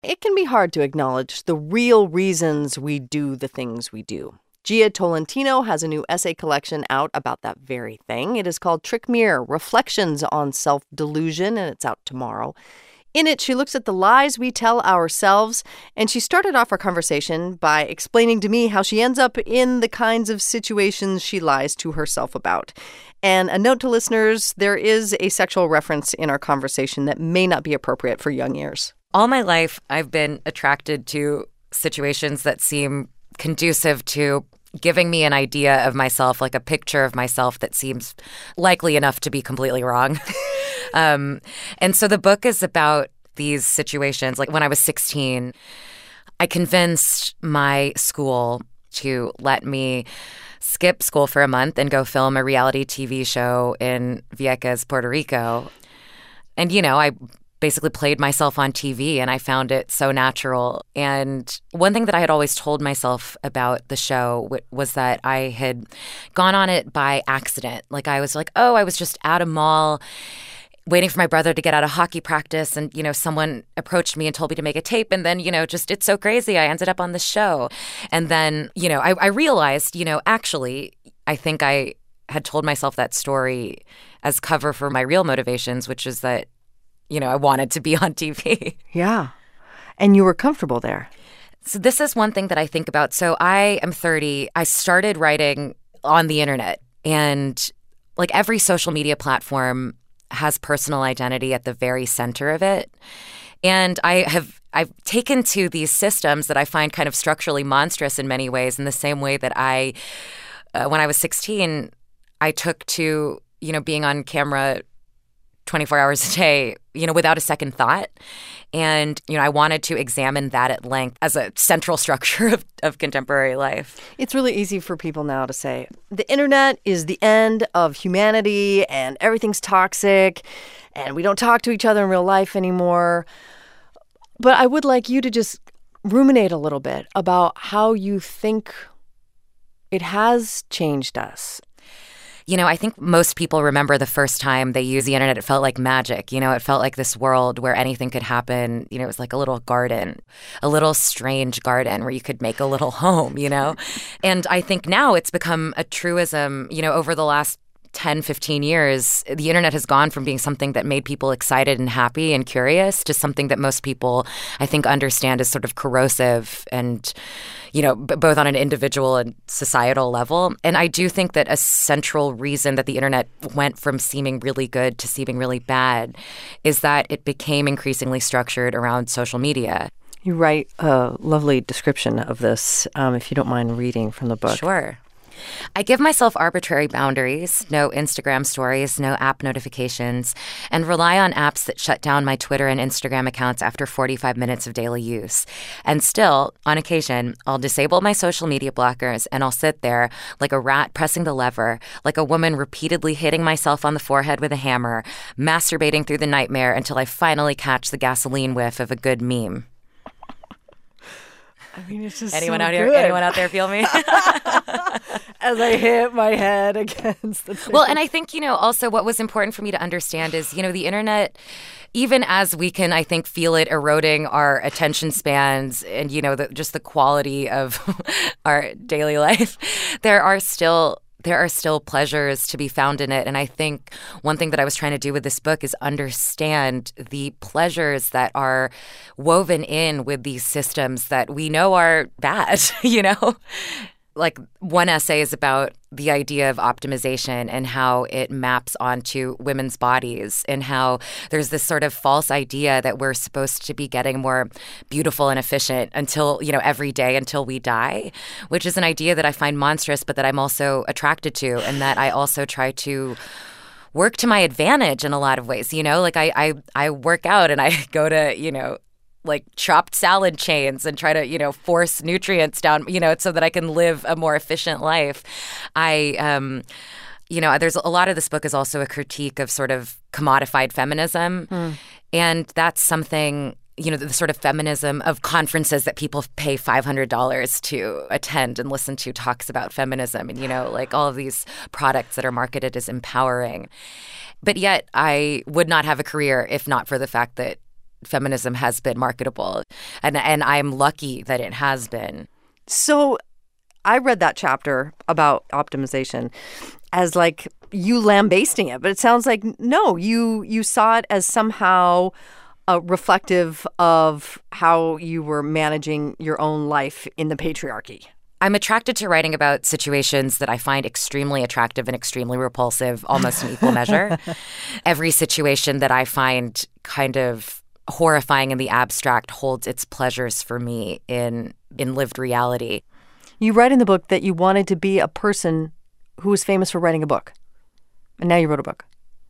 It can be hard to acknowledge the real reasons we do the things we do. Gia Tolentino has a new essay collection out about that very thing. It is called Trick Mirror, Reflections on Self-Delusion, and it's out tomorrow. In it, she looks at the lies we tell ourselves, and she started off our conversation by explaining to me how she ends up in the kinds of situations she lies to herself about. And a note to listeners, there is a sexual reference in our conversation that may not be appropriate for young ears. All my life, I've been attracted to situations that seem conducive to giving me an idea of myself, like a picture of myself that seems likely enough to be completely wrong. And so the book is about these situations. Like when I was 16, I convinced my school to let me skip school for a month and go film a reality TV show in Vieques, Puerto Rico. And, I basically played myself on TV, and I found it so natural. And one thing that I had always told myself about the show was that I had gone on it by accident. Like I was like, I was just at a mall waiting for my brother to get out of hockey practice, and, someone approached me and told me to make a tape, and then, just it's so crazy. I ended up on the show. And then, I realized, actually, I think I had told myself that story as cover for my real motivations, which is that I wanted to be on TV. Yeah. And you were comfortable there. So this is one thing that I think about. So I am 30. I started writing on the internet, and like every social media platform has personal identity at the very center of it. And I've taken to these systems that I find kind of structurally monstrous in many ways, in the same way that when I was 16, I took to, being on camera 24 hours a day, without a second thought. And, I wanted to examine that at length as a central structure of contemporary life. It's really easy for people now to say, the internet is the end of humanity and everything's toxic and we don't talk to each other in real life anymore. But I would like you to just ruminate a little bit about how you think it has changed us. I think most people remember the first time they used the internet, it felt like magic. It felt like this world where anything could happen. It was like a little garden, a little strange garden where you could make a little home, And I think now it's become a truism, over the last 10, 15 years, the internet has gone from being something that made people excited and happy and curious to something that most people, I think, understand as sort of corrosive and, both on an individual and societal level. And I do think that a central reason that the internet went from seeming really good to seeming really bad is that it became increasingly structured around social media. You write a lovely description of this, if you don't mind reading from the book. Sure. I give myself arbitrary boundaries, no Instagram stories, no app notifications, and rely on apps that shut down my Twitter and Instagram accounts after 45 minutes of daily use. And still, on occasion, I'll disable my social media blockers and I'll sit there like a rat pressing the lever, like a woman repeatedly hitting myself on the forehead with a hammer, masturbating through the nightmare until I finally catch the gasoline whiff of a good meme. I mean, it's just anyone so out good. here? Anyone out there feel me? As I hit my head against the thing. Well, and I think, also what was important for me to understand is, the internet, even as we can, I think, feel it eroding our attention spans and, just the quality of our daily life, there are still pleasures to be found in it. And I think one thing that I was trying to do with this book is understand the pleasures that are woven in with these systems that we know are bad, Like one essay is about the idea of optimization and how it maps onto women's bodies and how there's this sort of false idea that we're supposed to be getting more beautiful and efficient until, every day until we die, which is an idea that I find monstrous, but that I'm also attracted to and that I also try to work to my advantage in a lot of ways. Like I work out and I go to, like chopped salad chains and try to, force nutrients down, so that I can live a more efficient life. There's a lot of this book is also a critique of sort of commodified feminism. And that's something, the sort of feminism of conferences that people pay $500 to attend and listen to talks about feminism and, like all of these products that are marketed as empowering. But yet I would not have a career if not for the fact that feminism has been marketable. And I'm lucky that it has been. So I read that chapter about optimization as like you lambasting it, but it sounds like no, you saw it as somehow reflective of how you were managing your own life in the patriarchy. I'm attracted to writing about situations that I find extremely attractive and extremely repulsive, almost in equal measure. Every situation that I find kind of horrifying in the abstract holds its pleasures for me in lived reality. You write in the book that you wanted to be a person who was famous for writing a book. And now you wrote a book.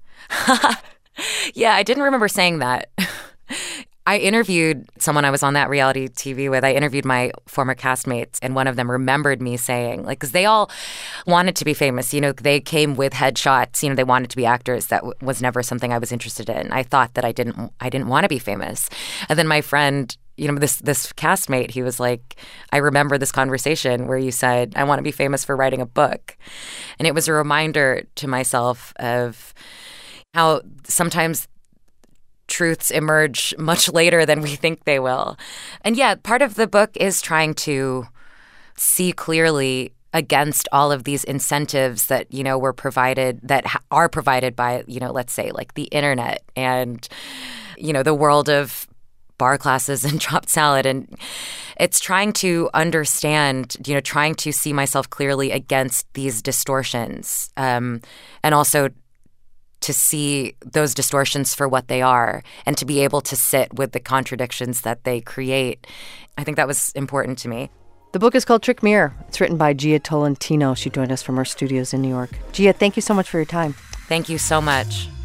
Yeah, I didn't remember saying that. I interviewed someone I was on that reality TV with. I interviewed my former castmates, and one of them remembered me saying, like, because they all wanted to be famous. You know, they came with headshots. You know, they wanted to be actors. That was never something I was interested in. I thought that I didn't want to be famous. And then my friend, you know, this castmate, he was like, I remember this conversation where you said, I want to be famous for writing a book. And it was a reminder to myself of how sometimes truths emerge much later than we think they will. And yeah, part of the book is trying to see clearly against all of these incentives that, you know, were provided, that are provided by, you know, let's say like the internet and, you know, the world of bar classes and chopped salad. And it's trying to understand, you know, trying to see myself clearly against these distortions, and also to see those distortions for what they are and to be able to sit with the contradictions that they create. I think that was important to me. The book is called Trick Mirror. It's written by Jia Tolentino. She joined us from our studios in New York. Jia, thank you so much for your time. Thank you so much.